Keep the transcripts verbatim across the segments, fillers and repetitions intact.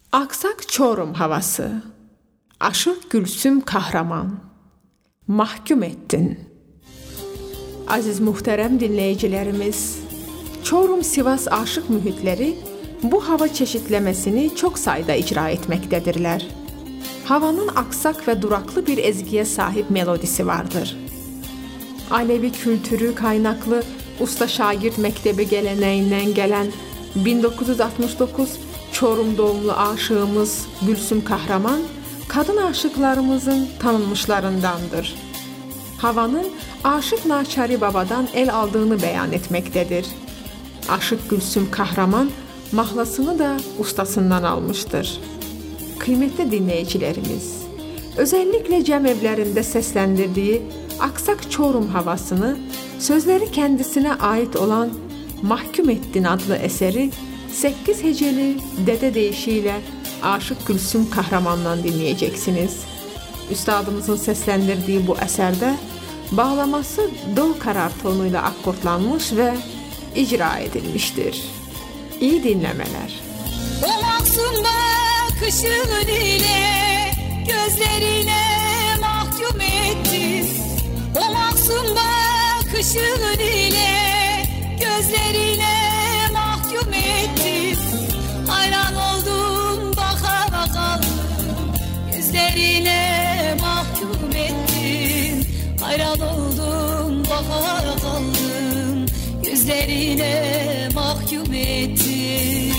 Aksak Çorum havası, Aşık Gülsüm kahraman, mahkum ettin. Aziz muhterem dinleyicilerimiz, Çorum-Sivas aşık mühitleri bu hava çeşitlemesini çok sayıda icra etmektedirler. Havanın aksak ve duraklı bir ezgiye sahip melodisi vardır. Alevi kültürü kaynaklı usta şagird mektebi geleneğinden gelen bin dokuz yüz altmış dokuz Çorum doğumlu aşığımız Gülsüm Kahraman, kadın aşıklarımızın tanınmışlarındandır. Havanın Aşık Naçari Baba'dan el aldığını beyan etmektedir. Aşık Gülsüm Kahraman mahlasını da ustasından almıştır. Kıymetli dinleyicilerimiz, özellikle cem evlerinde seslendirdiği Aksak Çorum havasını, sözleri kendisine ait olan Mahkum Ettin adlı eseri sekiz heceli dede deyişiyle Aşık Gülsüm Kahraman'dan dinleyeceksiniz. Üstadımızın seslendirdiği bu eserde bağlaması do karar tonuyla akortlanmış ve icra edilmiştir. İyi dinlemeler. O mahzun bakışın ile gözlerine mahkum ettin. O mahzun bakışın ile gözlerine mahkum ettin. Hayran oldum baka baka yüzlerine mahkum ettin. Hayran oldum baka kaldım yüzlerine mahkum ettin.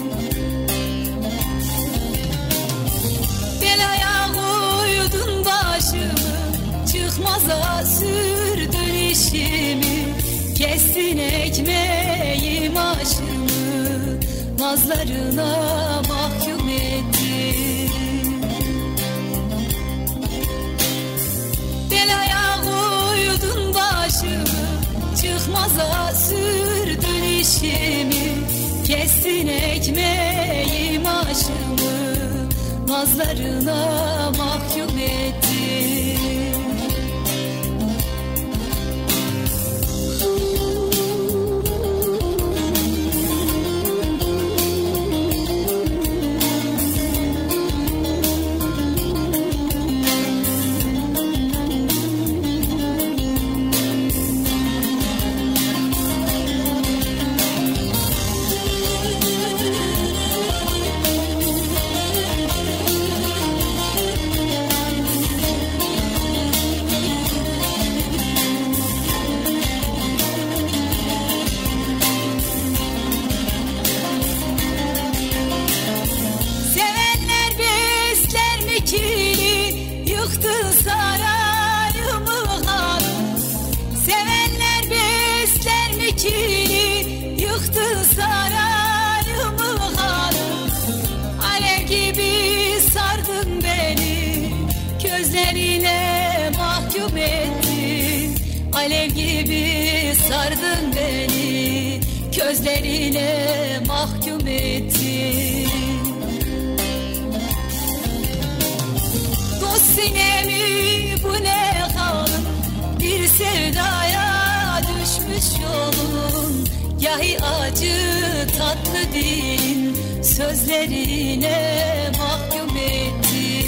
Belaya koydun başımı, çıkmaza sürdün işimi. Kestin ekmeğim aşımı, nazlarına mahkum ettin. Belaya koydun başımı, çıkmaza sürdün işimi. Kestin ekmeğim aşımı, nazlarına mahkum ettin. Gözlerine mahkum ettin, alev gibi sardın beni. Gözlerine mahkum ettin. Dost sinemi bu ne halin, bir sevdaya düşmüş yolun. Yahi acı tatlı dilin, sözlerine mahkum ettin.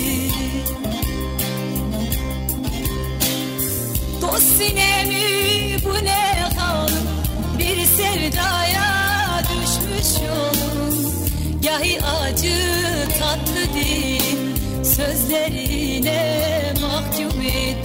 Dost sinemi bu ne halin, bir sevdaya düşmüş yolun. Yahi acı tatlı dilin, sözlerine mahkum ettin.